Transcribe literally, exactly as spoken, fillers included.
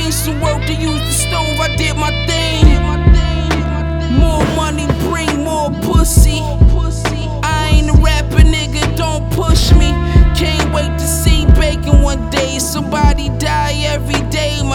need some work to use the stove, I did my thing. More money, bring more pussy. I ain't a rapper, nigga, don't push me. Can't wait to see bacon one day. Somebody die every day. My